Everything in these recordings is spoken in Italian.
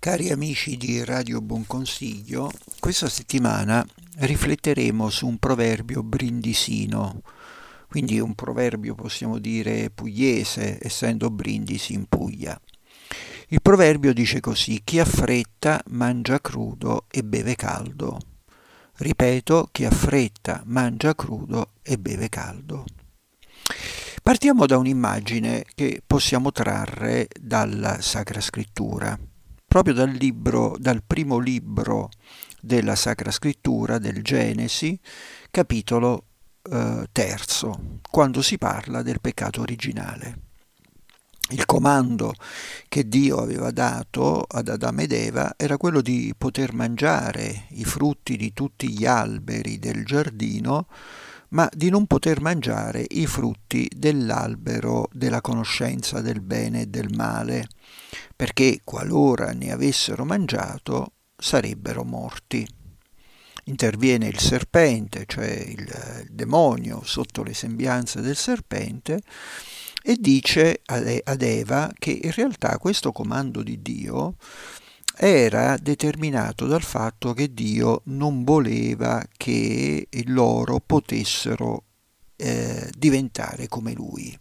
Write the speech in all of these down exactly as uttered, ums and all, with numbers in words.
Cari amici di Radio Buon Consiglio, questa settimana rifletteremo su un proverbio brindisino, quindi un proverbio possiamo dire pugliese, essendo Brindisi in Puglia. Il proverbio dice così: chi ha fretta mangia crudo e beve caldo. Ripeto, chi ha fretta mangia crudo e beve caldo. Partiamo da un'immagine che possiamo trarre dalla Sacra Scrittura. Proprio dal libro, dal primo libro della Sacra Scrittura, del Genesi, capitolo eh, terzo, quando si parla del peccato originale. Il comando che Dio aveva dato ad Adamo ed Eva era quello di poter mangiare i frutti di tutti gli alberi del giardino, ma di non poter mangiare i frutti dell'albero della conoscenza del bene e del male, perché qualora ne avessero mangiato sarebbero morti. Interviene il serpente, cioè il demonio sotto le sembianze del serpente, e dice ad Eva che in realtà questo comando di Dio era determinato dal fatto che Dio non voleva che loro potessero eh, diventare come Lui,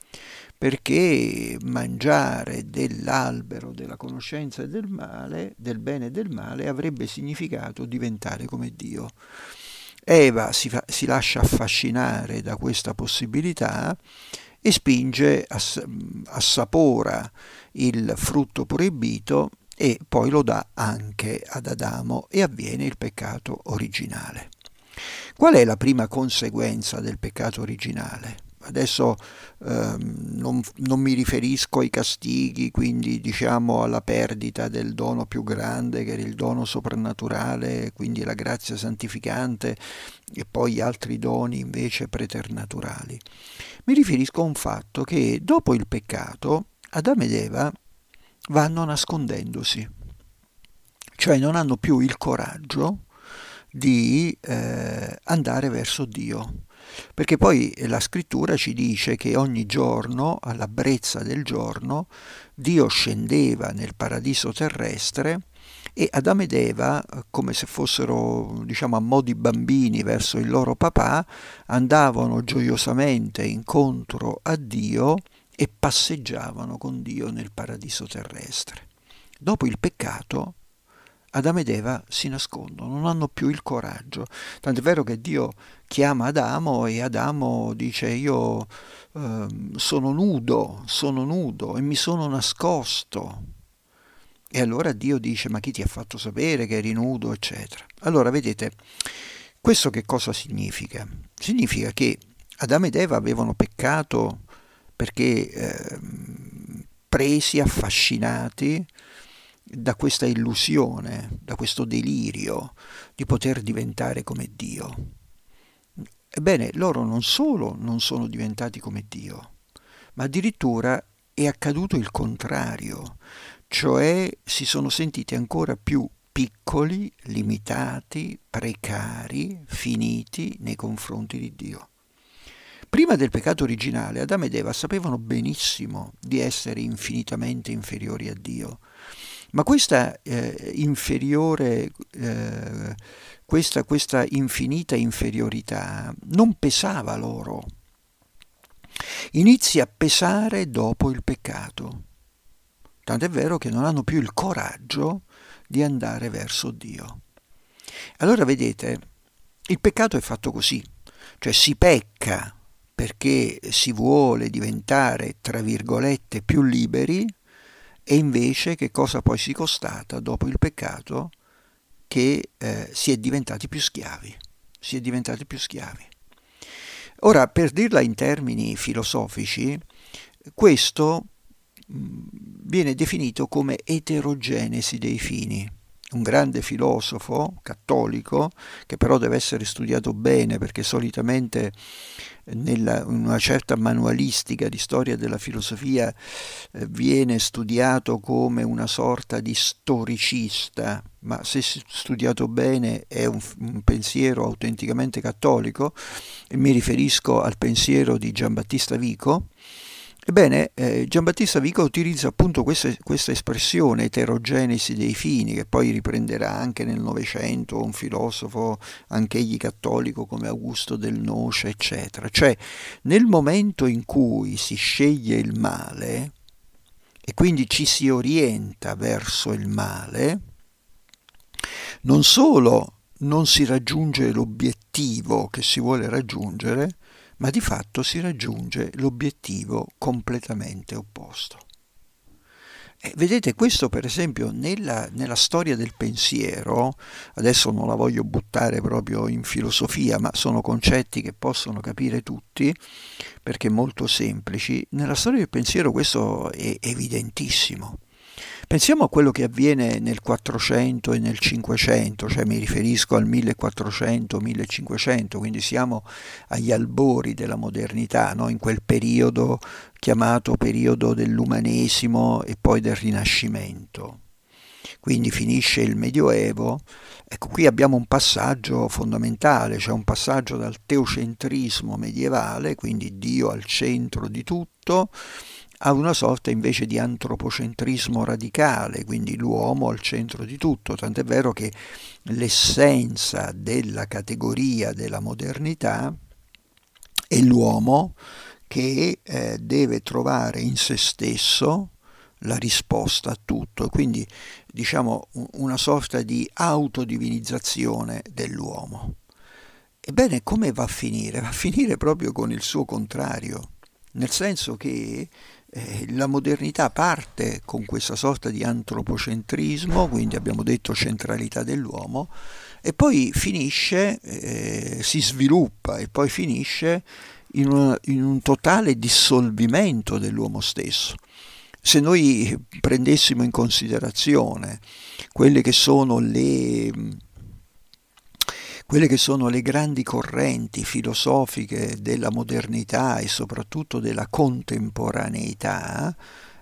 perché mangiare dell'albero della conoscenza del male, del bene e del male, avrebbe significato diventare come Dio. Eva si, fa, si lascia affascinare da questa possibilità e spinge, ass- assapora il frutto proibito e poi lo dà anche ad Adamo e avviene il peccato originale. Qual è la prima conseguenza del peccato originale? Adesso ehm, non, non mi riferisco ai castighi, quindi diciamo alla perdita del dono più grande che era il dono soprannaturale, quindi la grazia santificante, e poi gli altri doni invece preternaturali. Mi riferisco a un fatto che dopo il peccato Adamo ed Eva vanno nascondendosi, cioè non hanno più il coraggio di eh, andare verso Dio, perché poi la scrittura ci dice che ogni giorno, alla brezza del giorno, Dio scendeva nel paradiso terrestre e Adamo ed Eva, come se fossero, diciamo, a mo' di bambini verso il loro papà, andavano gioiosamente incontro a Dio e passeggiavano con Dio nel paradiso terrestre. Dopo il peccato, Adamo ed Eva si nascondono, non hanno più il coraggio. Tant'è vero che Dio chiama Adamo e Adamo dice: io eh, sono nudo, sono nudo e mi sono nascosto. E allora Dio dice: ma chi ti ha fatto sapere che eri nudo, eccetera. Allora vedete, questo che cosa significa? Significa che Adamo ed Eva avevano peccato perché eh, presi, affascinati da questa illusione, da questo delirio di poter diventare come Dio. Ebbene, loro non solo non sono diventati come Dio, ma addirittura è accaduto il contrario, cioè si sono sentiti ancora più piccoli, limitati, precari, finiti nei confronti di Dio. Prima del peccato originale, Adamo ed Eva sapevano benissimo di essere infinitamente inferiori a Dio, ma questa eh, inferiore, eh, questa, questa infinita inferiorità non pesava loro. Inizia a pesare dopo il peccato. Tant'è vero che non hanno più il coraggio di andare verso Dio. Allora vedete, il peccato è fatto così, cioè si pecca perché si vuole diventare, tra virgolette, più liberi, e invece che cosa poi si constata dopo il peccato? Che eh, si è diventati più schiavi, si è diventati più schiavi. Ora, per dirla in termini filosofici, questo mh, viene definito come eterogenesi dei fini. Un grande filosofo cattolico, che però deve essere studiato bene perché solitamente nella, in una certa manualistica di storia della filosofia eh, viene studiato come una sorta di storicista, ma se studiato bene è un, un pensiero autenticamente cattolico, e mi riferisco al pensiero di Giambattista Vico. Ebbene, eh, Giambattista Vico utilizza appunto questa, questa espressione eterogenesi dei fini, che poi riprenderà anche nel Novecento un filosofo, anch'egli cattolico, come Augusto del Noce, eccetera. Cioè, nel momento in cui si sceglie il male e quindi ci si orienta verso il male, non solo non si raggiunge l'obiettivo che si vuole raggiungere, ma di fatto si raggiunge l'obiettivo completamente opposto. E vedete, questo per esempio nella, nella storia del pensiero, adesso non la voglio buttare proprio in filosofia, ma sono concetti che possono capire tutti, perché molto semplici. Nella storia del pensiero questo è evidentissimo. Pensiamo a quello che avviene nel quattrocento e nel cinquecento, cioè mi riferisco al millequattrocento millecinquecento, quindi siamo agli albori della modernità, no? In quel periodo chiamato periodo dell'umanesimo e poi del Rinascimento. Quindi finisce il Medioevo. Ecco, qui abbiamo un passaggio fondamentale, cioè un passaggio dal teocentrismo medievale, quindi Dio al centro di tutto, a una sorta invece di antropocentrismo radicale, quindi l'uomo al centro di tutto, tant'è vero che l'essenza della categoria della modernità è l'uomo che eh, deve trovare in se stesso la risposta a tutto, quindi diciamo una sorta di autodivinizzazione dell'uomo. Ebbene, come va a finire? Va a finire proprio con il suo contrario, nel senso che eh, la modernità parte con questa sorta di antropocentrismo, quindi abbiamo detto centralità dell'uomo, e poi finisce, eh, si sviluppa e poi finisce in, una, in un totale dissolvimento dell'uomo stesso. Se noi prendessimo in considerazione quelle che sono le quelle che sono le grandi correnti filosofiche della modernità e soprattutto della contemporaneità,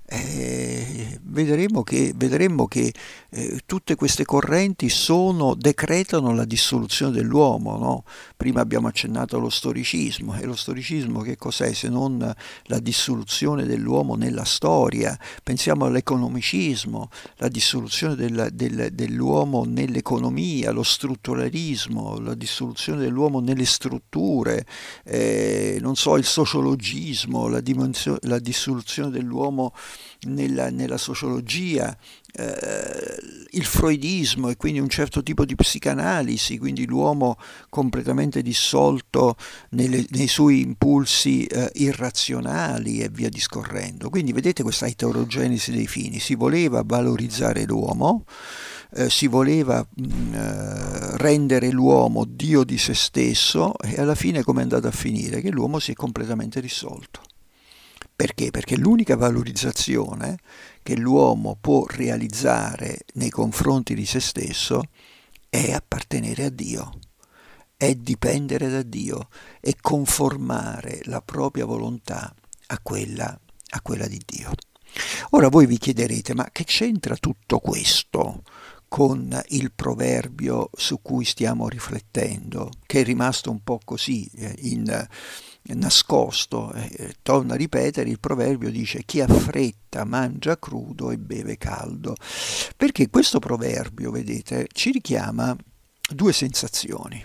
eh, vedremo che, vedremo che eh, tutte queste correnti sono, decretano la dissoluzione dell'uomo, no? Prima abbiamo accennato allo storicismo, e lo storicismo che cos'è se non la dissoluzione dell'uomo nella storia? Pensiamo all'economicismo, la dissoluzione del, del, dell'uomo nell'economia, lo strutturalismo, la dissoluzione dell'uomo nelle strutture, eh, non so, il sociologismo, la, la dissoluzione dell'uomo nella, nella sociologia, eh, il freudismo e quindi un certo tipo di psicanalisi, quindi l'uomo completamente dissolto nelle, nei suoi impulsi eh, irrazionali e via discorrendo. Quindi vedete questa eterogenesi dei fini, si voleva valorizzare l'uomo, eh, si voleva mh, eh, rendere l'uomo Dio di se stesso, e alla fine come è andato a finire? Che l'uomo si è completamente dissolto. Perché? Perché l'unica valorizzazione che l'uomo può realizzare nei confronti di se stesso è appartenere a Dio, è dipendere da Dio, è conformare la propria volontà a quella, a quella di Dio. Ora voi vi chiederete, ma che c'entra tutto questo con il proverbio su cui stiamo riflettendo, che è rimasto un po' così eh, in... nascosto, eh, torna a ripetere, il proverbio dice: chi ha fretta mangia crudo e beve caldo, perché questo proverbio, vedete, ci richiama due sensazioni.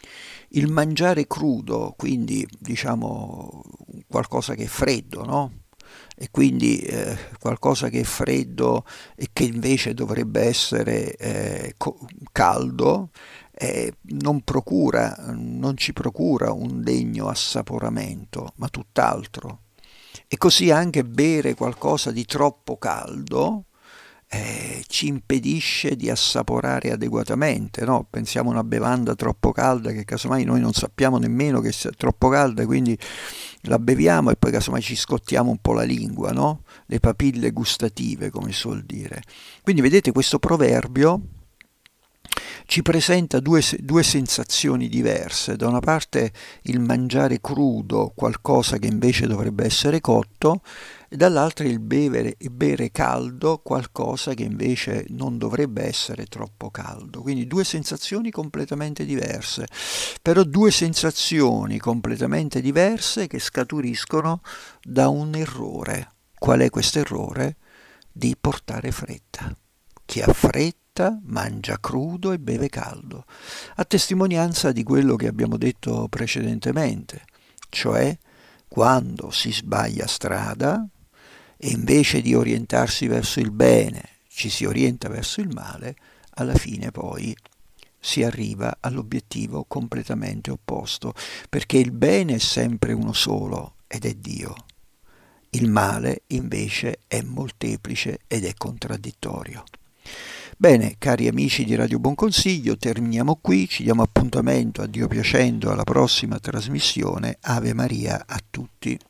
Il mangiare crudo, quindi diciamo qualcosa che è freddo, no? E quindi eh, qualcosa che è freddo e che invece dovrebbe essere eh, caldo, eh, non procura, non ci procura un degno assaporamento, ma tutt'altro. E così anche bere qualcosa di troppo caldo eh, ci impedisce di assaporare adeguatamente, no? Pensiamo a una bevanda troppo calda che casomai noi non sappiamo nemmeno che sia troppo calda, quindi la beviamo e poi casomai ci scottiamo un po' la lingua, no? Le papille gustative, come si suol dire. Quindi vedete, questo proverbio ci presenta due, due sensazioni diverse. Da una parte il mangiare crudo qualcosa che invece dovrebbe essere cotto, e dall'altra il bere, il bere caldo qualcosa che invece non dovrebbe essere troppo caldo. Quindi due sensazioni completamente diverse, però due sensazioni completamente diverse che scaturiscono da un errore. Qual è questo errore? Di portare fretta. Chi ha fretta mangia crudo e beve caldo, a testimonianza di quello che abbiamo detto precedentemente, cioè quando si sbaglia strada e invece di orientarsi verso il bene ci si orienta verso il male, alla fine poi si arriva all'obiettivo completamente opposto, perché il bene è sempre uno solo ed è Dio. Il male invece è molteplice ed è contraddittorio. Bene, cari amici di Radio Buon Consiglio, terminiamo qui, ci diamo appuntamento, a Dio piacendo, alla prossima trasmissione. Ave Maria a tutti.